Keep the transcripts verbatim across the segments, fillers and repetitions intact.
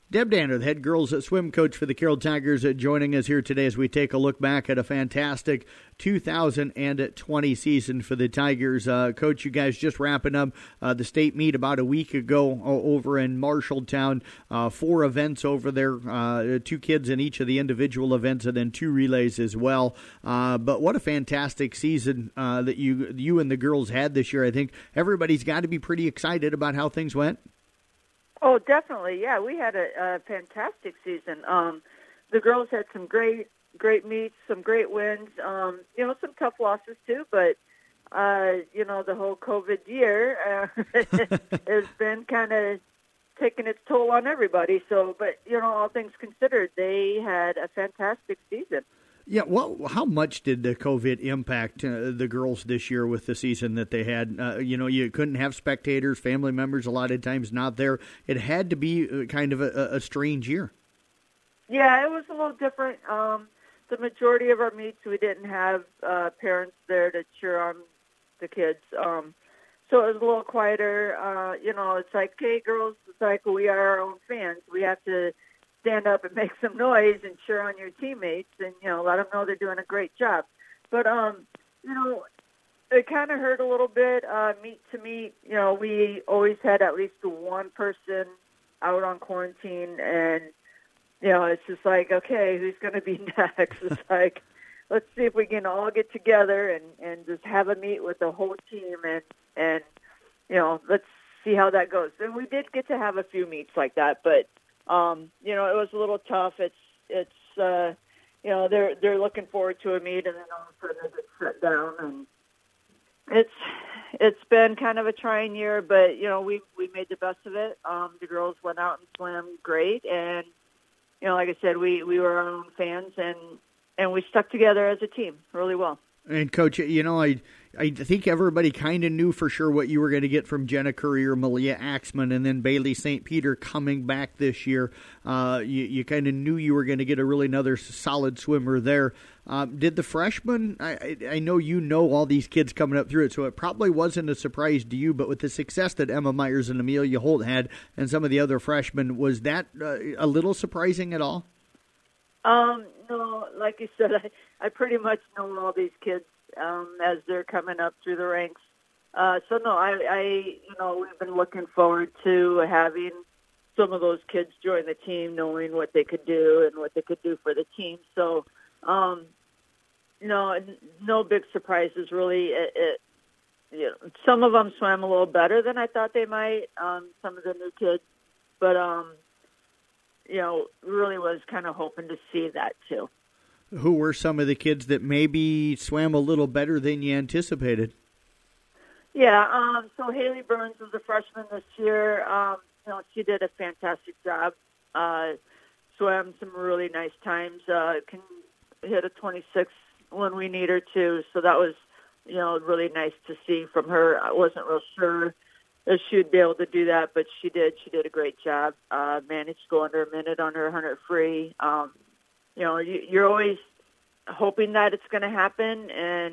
Deb Danner, the head girls swim coach for the Carroll Tigers, uh, joining us here today as we take a look back at a fantastic two thousand twenty season for the Tigers. Uh, Coach, you guys just wrapping up uh, the state meet about a week ago uh, over in Marshalltown. Uh, four events over there, uh, two kids in each of the individual events, and then two relays as well. Uh, but what a fantastic season uh, that you you and the girls had this year. I think everybody's got to be pretty excited about how things went. Oh, definitely. Yeah, we had a, a fantastic season. Um, the girls had some great, great meets, some great wins. Um, you know, some tough losses too. But uh, you know, the whole COVID year uh, has been kind of taking its toll on everybody. So, but you know, all things considered, they had a fantastic season. Yeah, well, how much did the COVID impact uh, the girls this year with the season that they had? Uh, you know, you couldn't have spectators, family members a lot of times not there. It had to be kind of a, a strange year. Yeah, it was a little different. Um, the majority of our meets, we didn't have uh, parents there to cheer on the kids. Um, so it was a little quieter. Uh, you know, it's like, hey, girls, it's like we are our own fans. We have to stand up and make some noise and cheer on your teammates and, you know, let them know they're doing a great job. But, um, you know, it kind of hurt a little bit, uh, meet to meet. You know, we always had at least one person out on quarantine, and, you know, it's just like, okay, who's going to be next? It's like, let's see if we can all get together and, and just have a meet with the whole team and, and, you know, let's see how that goes. And we did get to have a few meets like that, but, Um, you know, it was a little tough. It's, it's, uh, you know, they're, they're looking forward to a meet and then all of a sudden they get shut down, and it's, it's been kind of a trying year, but, you know, we, we made the best of it. Um, the girls went out and swam great. And, you know, like I said, we, we were our own fans and, and we stuck together as a team really well. And Coach, you know, I I think everybody kind of knew for sure what you were going to get from Jenna Courier, Malia Axman, and then Bailey Saint Peter coming back this year. Uh, you you kind of knew you were going to get a really another solid swimmer there. Um, did the freshmen? I, I know you know all these kids coming up through it, so it probably wasn't a surprise to you. But with the success that Emma Myers and Amelia Holt had, and some of the other freshmen, was that uh, a little surprising at all? Um, no, like you said, I, I pretty much know all these kids um, as they're coming up through the ranks. Uh, so no, I, I, you know, we've been looking forward to having some of those kids join the team, knowing what they could do and what they could do for the team. So, um, no, no big surprises really. It, it, you know, some of them swam a little better than I thought they might. Um, some of the new kids, but um. you know, really was kind of hoping to see that too. Who were some of the kids that maybe swam a little better than you anticipated? Yeah, um, so Haley Burns was a freshman this year. Um, you know, she did a fantastic job. Uh, swam some really nice times. Uh, can hit a twenty-six when we need her to. So that was, you know, really nice to see from her. I wasn't real sure if she would be able to do that, but she did. She did a great job. Uh, managed to go under a minute on her one hundred free. Um, you know, you, you're always hoping that it's going to happen, and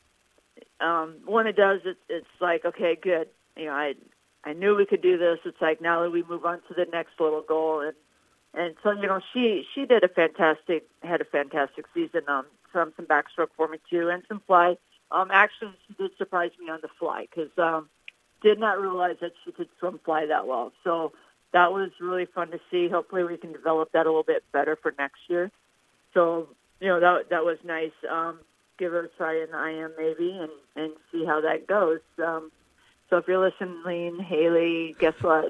um, when it does, it, it's like, okay, good. You know, I I knew we could do this. It's like now that we move on to the next little goal, and and so you know, she she did a fantastic had a fantastic season. Um, some some backstroke for me too, and some fly. Um, actually, she did surprise me on the fly because. Um, Did not realize that she could swim fly that well. So that was really fun to see. Hopefully we can develop that a little bit better for next year. So, you know, that that was nice. Um, give her a try in the I M maybe and, and see how that goes. Um, so if you're listening, Haley, guess what?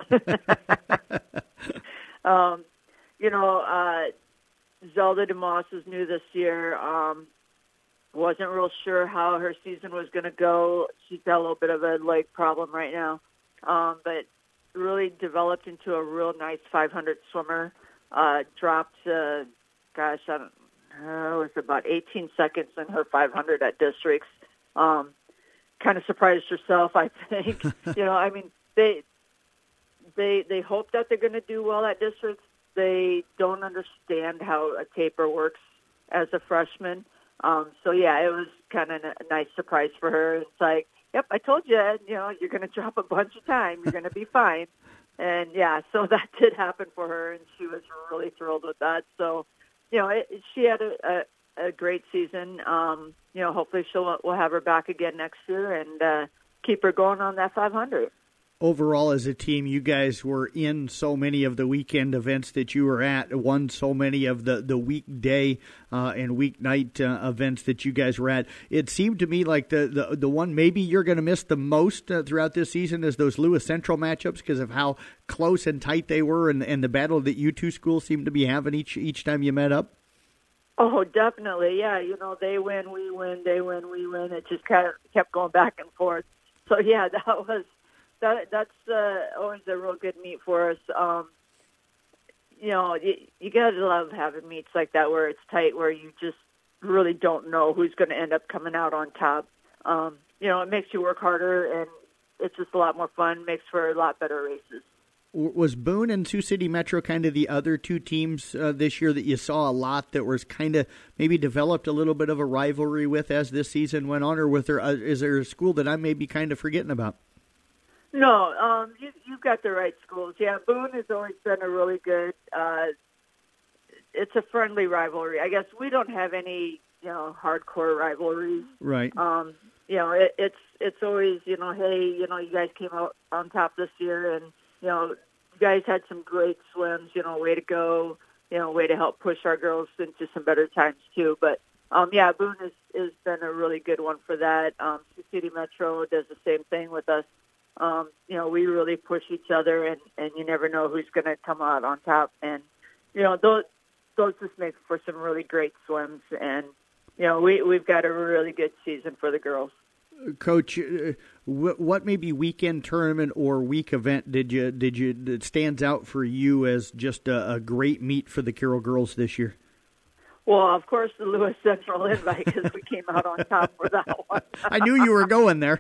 um, you know, uh, Zelda DeMoss is new this year. Um, Wasn't real sure how her season was going to go. She's got a little bit of a leg problem right now, um, but really developed into a real nice five hundred swimmer. Uh, dropped, uh, gosh, I don't know, it was about eighteen seconds in her five hundred at districts. Um, kind of surprised herself, I think. you know, I mean, they they they hope that they're going to do well at districts. They don't understand how a taper works as a freshman. Um, so, yeah, it was kind of a nice surprise for her. It's like, yep, I told you, you know, you're going to drop a bunch of time. You're going to be fine. and yeah, so that did happen for her, and she was really thrilled with that. So, you know, it, she had a, a, a great season. Um, you know, hopefully she'll we'll have her back again next year and uh, keep her going on that five hundred. Overall, as a team, you guys were in so many of the weekend events that you were at, won so many of the, the weekday uh, and weeknight uh, events that you guys were at. It seemed to me like the, the, the one maybe you're going to miss the most uh, throughout this season is those Lewis Central matchups because of how close and tight they were and, and the battle that you two schools seemed to be having each each time you met up. Oh, definitely. Yeah, you know, they win, we win, they win, we win. It just kind of kept going back and forth. So, yeah, that was that. that's uh, always a real good meet for us. Um, you know, you, you got to love having meets like that where it's tight, where you just really don't know who's going to end up coming out on top. Um, you know, it makes you work harder, and it's just a lot more fun, makes for a lot better races. Was Boone and Sioux City Metro kind of the other two teams uh, this year that you saw a lot that was kind of maybe developed a little bit of a rivalry with as this season went on, or with there, uh, is there a school that I may be kind of forgetting about? No, um, you, you've got the right schools. Yeah, Boone has always been a really good, uh, it's a friendly rivalry. I guess we don't have any, you know, hardcore rivalries. Right. Um, you know, it, it's it's always, you know, hey, you know, you guys came out on top this year, and you know, you guys had some great swims, you know, way to go, you know, way to help push our girls into some better times too. But, um, yeah, Boone has, has been a really good one for that. Um, Sioux City Metro does the same thing with us. Um, you know, we really push each other, and, and you never know who's going to come out on top. And, you know, those, those just make for some really great swims. And, you know, we, we've got a really good season for the girls. Coach, uh, what maybe weekend tournament or week event did you did you that stands out for you as just a, a great meet for the Carroll girls this year? Well, of course, the Lewis Central invite, because we came out on top for that one. I knew you were going there.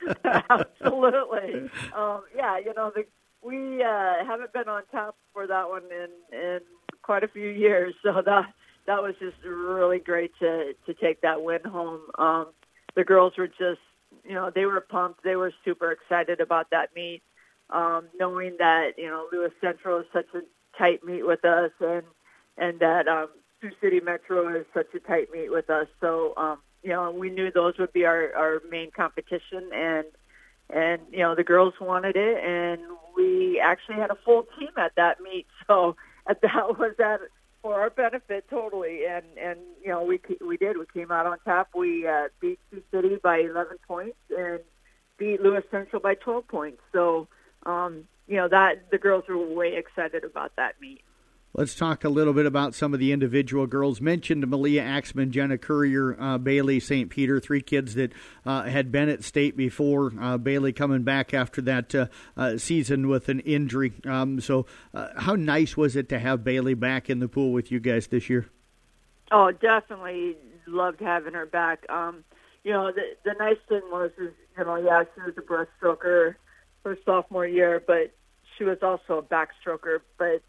Absolutely. Um, yeah, you know, the, we uh, haven't been on top for that one in, in quite a few years, so that that was just really great to to take that win home. Um, the girls were just, you know, they were pumped. They were super excited about that meet, um, knowing that, you know, Lewis Central is such a tight meet with us, and and that um, Sioux City Metro is such a tight meet with us. So, um, you know, we knew those would be our, our main competition, and, and, you know, the girls wanted it, and we actually had a full team at that meet. So that was at for our benefit totally. And, and, you know, we, we did, we came out on top. We uh, beat Sioux City by eleven points and beat Lewis Central by twelve points. So, um, you know, that the girls were way excited about that meet. Let's talk a little bit about some of the individual girls. Mentioned Malia Axman, Jenna Courier, uh, Bailey Saint Peter, three kids that uh, had been at state before. Uh, Bailey coming back after that uh, uh, season with an injury. Um, so uh, how nice was it to have Bailey back in the pool with you guys this year? Oh, definitely loved having her back. Um, you know, the, the nice thing was, is, you know, yeah, she was a breaststroker her sophomore year, but she was also a backstroker, but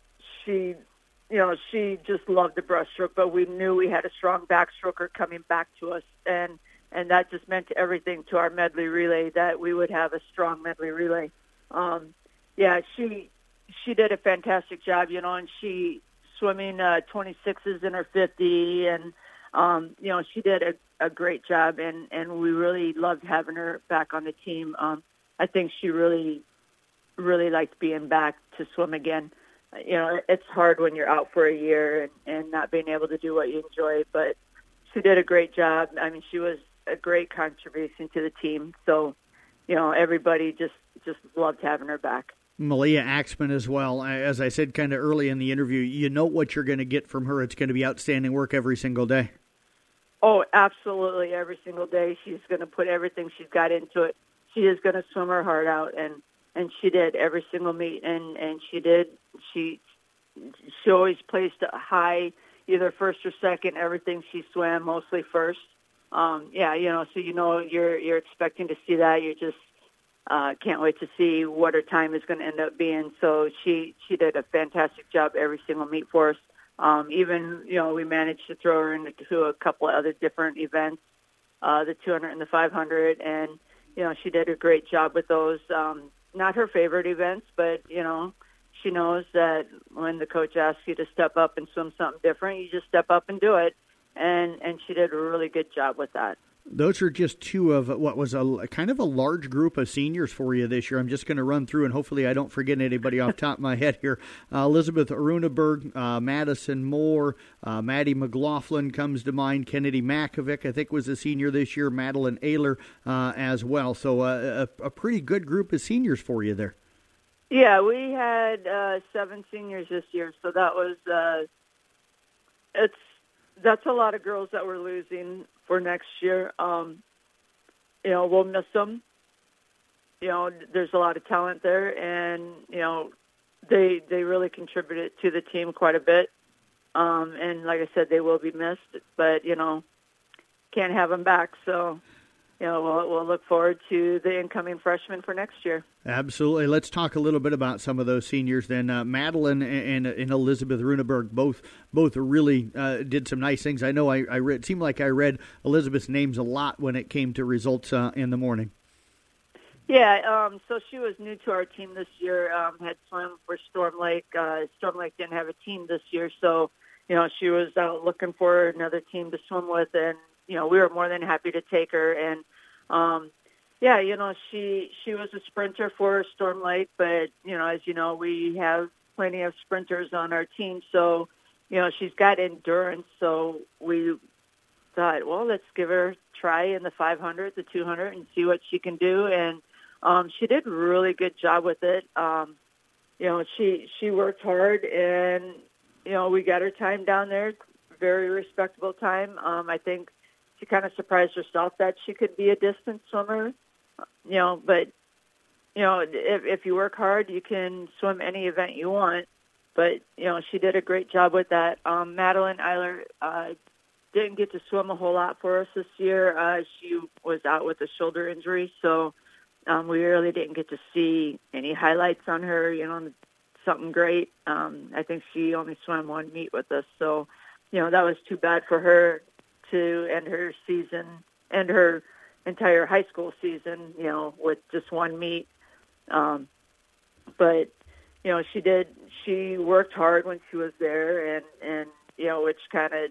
She, you know, she just loved the breaststroke, but we knew we had a strong backstroker coming back to us, and and that just meant everything to our medley relay, that we would have a strong medley relay. Um, yeah, she she did a fantastic job, you know, and she swimming uh, twenty-sixes in her fifty, and um, you know, she did a, a great job, and and we really loved having her back on the team. Um, I think she really, really liked being back to swim again. You know, it's hard when you're out for a year and, and not being able to do what you enjoy, but she did a great job. I mean, she was a great contribution to the team. So, you know, everybody just, just loved having her back. Malia Axman as well. As I said kind of early in the interview, you know what you're going to get from her. It's going to be outstanding work every single day. Oh, absolutely. Every single day. She's going to put everything she's got into it. She is going to swim her heart out, and And she did every single meet, and, and she did. She she always placed a high, either first or second. Everything she swam, mostly first. Um, yeah, you know, so you know you're you're expecting to see that. You just uh, can't wait to see what her time is going to end up being. So she she did a fantastic job every single meet for us. Um, even you know we managed to throw her into a couple of other different events, uh, the two hundred and the five hundred, and you know she did a great job with those. Um, not her favorite events, but, you know, she knows that when the coach asks you to step up and swim something different, you just step up and do it. And, and she did a really good job with that. Those are just two of what was a kind of a large group of seniors for you this year. I'm just going to run through, and hopefully I don't forget anybody off the top of my head here. Uh, Elizabeth Runeberg, uh, Madison Moore, uh, Maddie McLaughlin comes to mind. Kennedy Makovic, I think, was a senior this year. Madeline Ayler uh, as well. So uh, a, a pretty good group of seniors for you there. Yeah, we had uh, seven seniors this year, so that was uh, it's that's a lot of girls that we're losing for next year. Um, you know, we'll miss them. You know, there's a lot of talent there, and, you know, they they really contributed to the team quite a bit. Um, and like I said, they will be missed, but, you know, can't have them back. So, you know, we'll, we'll look forward to the incoming freshmen for next year. Absolutely. Let's talk a little bit about some of those seniors then. Uh, Madeline and, and Elizabeth Runeberg both both really uh, did some nice things. I know I, I read, it seemed like I read Elizabeth's names a lot when it came to results uh, in the morning. Yeah, um, so she was new to our team this year, um, had swum for Storm Lake. Uh, Storm Lake didn't have a team this year, so, you know, she was out looking for another team to swim with, and, you know, we were more than happy to take her. And, um, yeah, you know, she she was a sprinter for Storm Lake, but, you know, as you know, we have plenty of sprinters on our team, so, you know, she's got endurance, so we thought, well, let's give her a try in the five hundred, the two hundred, and see what she can do. And um, she did a really good job with it. Um, you know, she she worked hard, and, you know, we got her time down there, very respectable time. Um, I think she kind of surprised herself that she could be a distance swimmer, you know, but, you know, if, if you work hard, you can swim any event you want. But, you know, she did a great job with that. Um, Madeline Eiler uh, didn't get to swim a whole lot for us this year. Uh, she was out with a shoulder injury, so um, we really didn't get to see any highlights on her, you know, something great. Um, I think she only swam one meet with us, so, you know, that was too bad for her to end her season, end her entire high school season, you know, with just one meet. Um, but, you know, she did, she worked hard when she was there, and, and you know, which kind of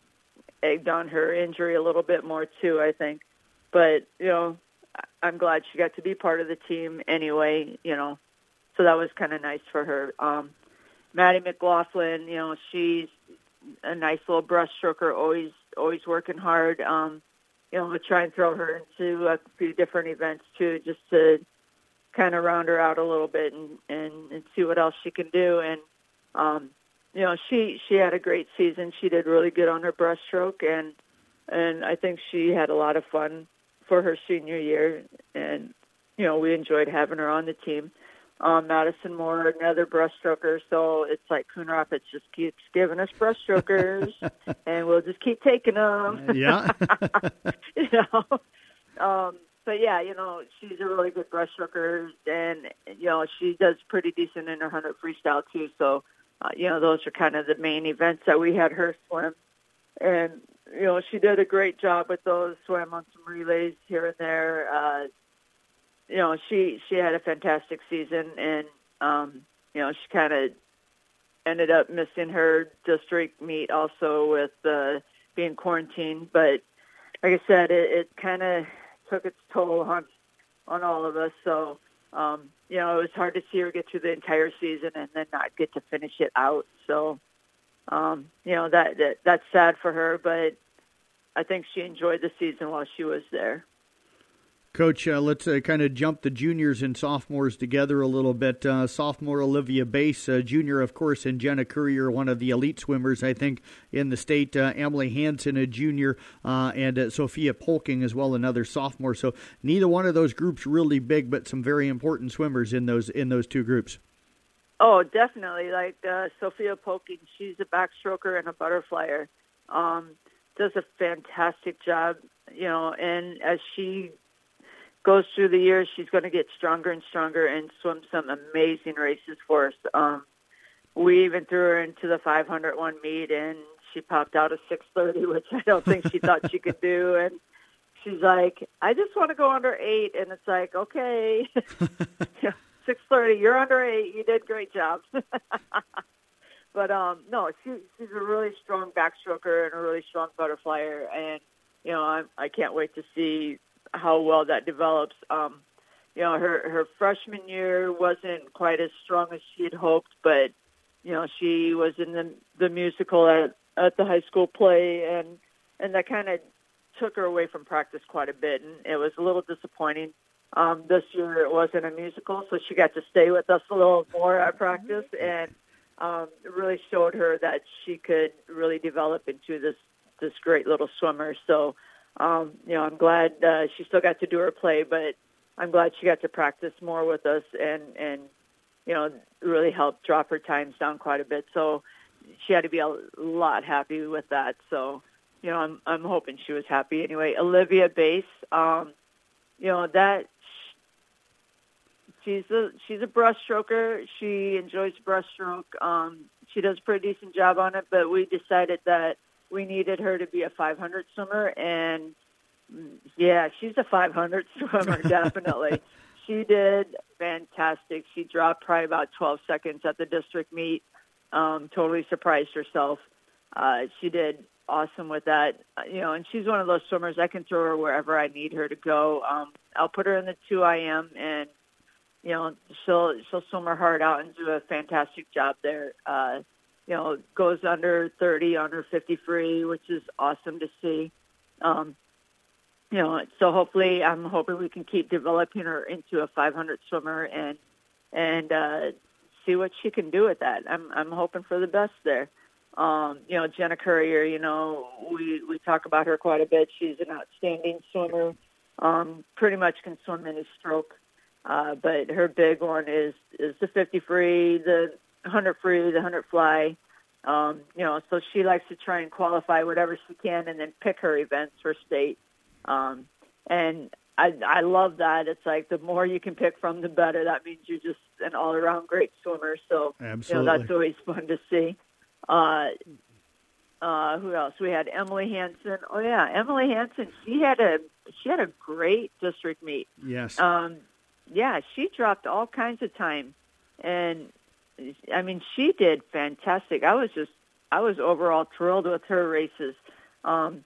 egged on her injury a little bit more too, I think. But, you know, I'm glad she got to be part of the team anyway, you know, so that was kind of nice for her. Um, Maddie McLaughlin, you know, she's a nice little breaststroker, always, always working hard. Um, you know, we'll try and throw her into a few different events too, just to kind of round her out a little bit and, and, and see what else she can do. And, um, you know, she, she had a great season. She did really good on her breaststroke, and, and I think she had a lot of fun for her senior year. And, you know, we enjoyed having her on the team. Um, Madison Moore, another breaststroker. So it's like Coon Rapids just keeps giving us breaststrokers, and we'll just keep taking them. Yeah. you know, um, but yeah, you know, she's a really good breaststroker, and, you know, she does pretty decent in her hundred freestyle too. So, uh, you know, those are kind of the main events that we had her swim. And, you know, she did a great job with those, swam on some relays here and there. Uh, you know, she, she had a fantastic season, and, um, you know, she kind of ended up missing her district meet also with uh, being quarantined. But like I said, it, it kind of took its toll on, on all of us. So, um, you know, it was hard to see her get through the entire season and then not get to finish it out. So, um, you know, that, that that's sad for her, but I think she enjoyed the season while she was there. Coach, uh, let's uh, kind of jump the juniors and sophomores together a little bit. Uh, sophomore Olivia Bass, uh, junior, of course, and Jenna Courier, one of the elite swimmers, I think, in the state. Uh, Emily Hansen, a junior, uh, and uh, Sophia Polking as well, another sophomore. So neither one of those groups really big, but some very important swimmers in those in those two groups. Oh, definitely. Like uh, Sophia Polking, she's a backstroker and a butterflyer. Um, does a fantastic job, you know, and as she goes through the years, she's going to get stronger and stronger and swim some amazing races for us. Um, we even threw her into the five hundred one meet, and she popped out a six thirty, which I don't think she thought she could do. And she's like, I just want to go under eight. And it's like, okay. six thirty. You're under eight. You did a great job. But, um, no, she, she's a really strong backstroker and a really strong butterflyer. And, you know, I, I can't wait to see how well that develops. Um, you know, her, her freshman year wasn't quite as strong as she had hoped, but, you know, she was in the, the musical at, at the high school play, and, and that kind of took her away from practice quite a bit, and it was a little disappointing. Um, this year it wasn't a musical, so she got to stay with us a little more at practice, and um, it really showed her that she could really develop into this, this great little swimmer. So, um, you know, I'm glad uh, she still got to do her play, but I'm glad she got to practice more with us and, and you know, really helped drop her times down quite a bit. So she had to be a lot happy with that. So, you know, I'm I'm hoping she was happy anyway. Olivia Bass, um, you know, that she's a she's a breaststroker. She enjoys breaststroke. Um, she does a pretty decent job on it, but we decided that we needed her to be a five hundred swimmer, and yeah, she's a five hundred swimmer, definitely. She did fantastic. She dropped probably about twelve seconds at the district meet. Um, totally surprised herself. Uh, she did awesome with that, you know, and she's one of those swimmers. I can throw her wherever I need her to go. Um, I'll put her in the two I M, and you know, she'll she'll swim her heart out and do a fantastic job there. Uh, you know, goes under thirty, under fifty free, which is awesome to see. Um, you know, so hopefully, I'm hoping we can keep developing her into a five hundred swimmer and and uh, see what she can do with that. I'm I'm hoping for the best there. Um, you know, Jenna Courier, you know, we, we talk about her quite a bit. She's an outstanding swimmer, um, pretty much can swim any stroke. Uh, but her big one is, is the fifty free, the one hundred free, the one hundred fly. Um, you know, so she likes to try and qualify whatever she can and then pick her events for state. Um, and I, I love that. It's like the more you can pick from, the better. That means you're just an all-around great swimmer. So, absolutely, you know, that's always fun to see. Uh, uh, who else? We had Emily Hansen. Oh yeah, Emily Hansen. She had a she had a great district meet. Yes. Um, yeah, she dropped all kinds of time, and I mean, she did fantastic. I was just I was overall thrilled with her races. Um,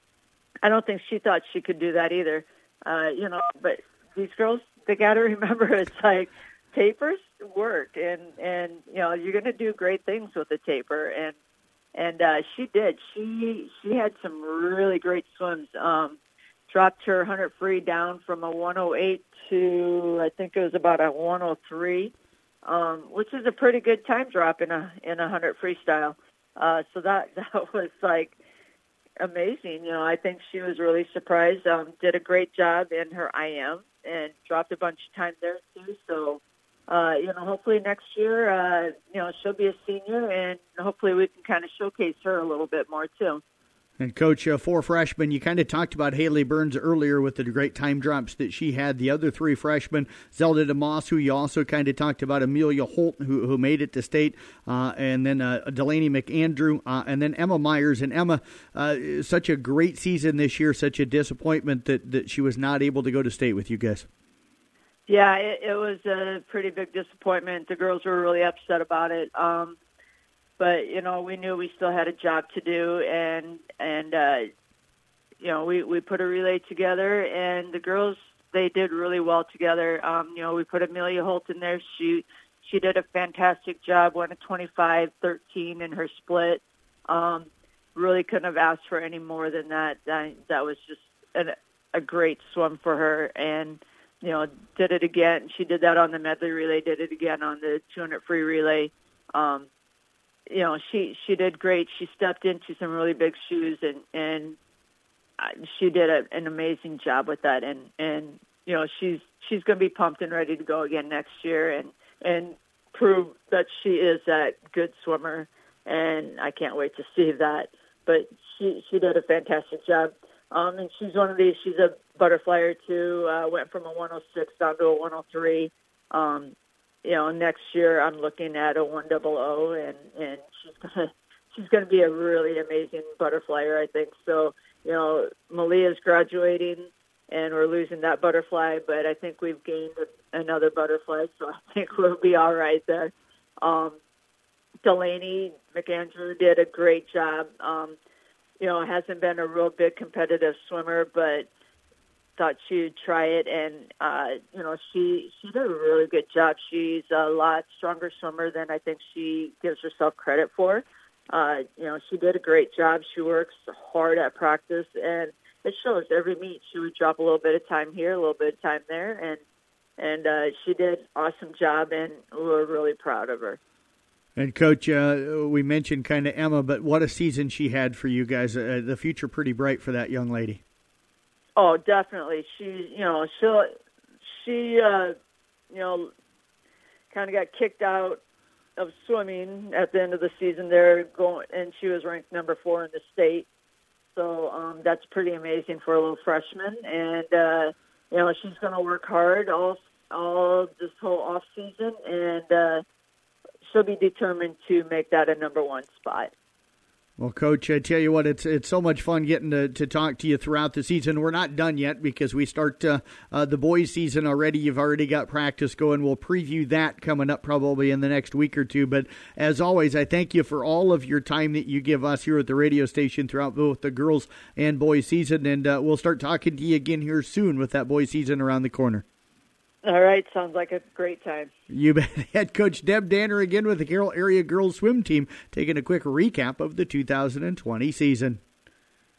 I don't think she thought she could do that either. Uh, you know, but these girls, they got to remember, it's like tapers work, and and you know, you're going to do great things with a taper, and and uh, she did. She she had some really great swims. Um, dropped her one hundred free down from a one oh eight to I think it was about a one oh three, um, which is a pretty good time drop in a in a one hundred freestyle. Uh, so that that was like amazing. You know, I think she was really surprised. Um, did a great job in her I M and dropped a bunch of time there too. So. Uh, you know, hopefully next year, uh, you know, she'll be a senior, and hopefully we can kind of showcase her a little bit more, too. And, Coach, uh, four freshmen, you kind of talked about Haley Burns earlier with the great time drops that she had. The other three freshmen, Zelda DeMoss, who you also kind of talked about, Amelia Holt, who, who made it to state, uh, and then uh, Delaney McAndrew, uh, and then Emma Myers. And Emma, uh, such a great season this year, such a disappointment that, that she was not able to go to state with you guys. Yeah, it, it was a pretty big disappointment. The girls were really upset about it. Um, but, you know, we knew we still had a job to do, and, and uh, you know, we, we put a relay together, and the girls, they did really well together. Um, you know, we put Amelia Holt in there. She she did a fantastic job, went a twenty-five thirteen in her split. Um, really couldn't have asked for any more than that. That, that was just an, a great swim for her, and you know, did it again. She did that on the medley relay, did it again on the two hundred free relay. Um, you know, she, she did great. She stepped into some really big shoes, and, and she did a, an amazing job with that. And, and, you know, she's, she's going to be pumped and ready to go again next year and, and prove that she is that good swimmer. And I can't wait to see that. But she, she did a fantastic job. Um, and she's one of these, she's a butterflyer too, uh, went from a one oh six down to a one oh three. Um, you know, next year I'm looking at a one hundred, and, and she's gonna, she's gonna be a really amazing butterflyer, I think. So, you know, Malia's graduating, and we're losing that butterfly, but I think we've gained another butterfly, so I think we'll be all right there. Um, Delaney McAndrew did a great job. Um, you know, hasn't been a real big competitive swimmer, but thought she'd try it, and uh, you know, she she did a really good job. She's a lot stronger swimmer than I think she gives herself credit for. Uh, you know, she did a great job. She works hard at practice, and it shows every meet. She would drop a little bit of time here, a little bit of time there, and and uh, she did an awesome job, and we're really proud of her. And, Coach, uh, we mentioned kind of Emma, but what a season she had for you guys. Uh, the future pretty bright for that young lady. Oh, definitely. She, you know, she, she, uh, you know, kind of got kicked out of swimming at the end of the season there, going, and she was ranked number four in the state. So um, that's pretty amazing for a little freshman. And, uh, you know, she's going to work hard all, all this whole off season, and uh, she'll be determined to make that a number one spot. Well, Coach, I tell you what, it's it's so much fun getting to, to talk to you throughout the season. We're not done yet because we start uh, uh, the boys' season already. You've already got practice going. We'll preview that coming up probably in the next week or two. But as always, I thank you for all of your time that you give us here at the radio station throughout both the girls' and boys' season. And uh, we'll start talking to you again here soon with that boys' season around the corner. All right, sounds like a great time. You bet. Head Coach Deb Danner again with the Carroll Area Girls Swim Team, taking a quick recap of the two thousand twenty season.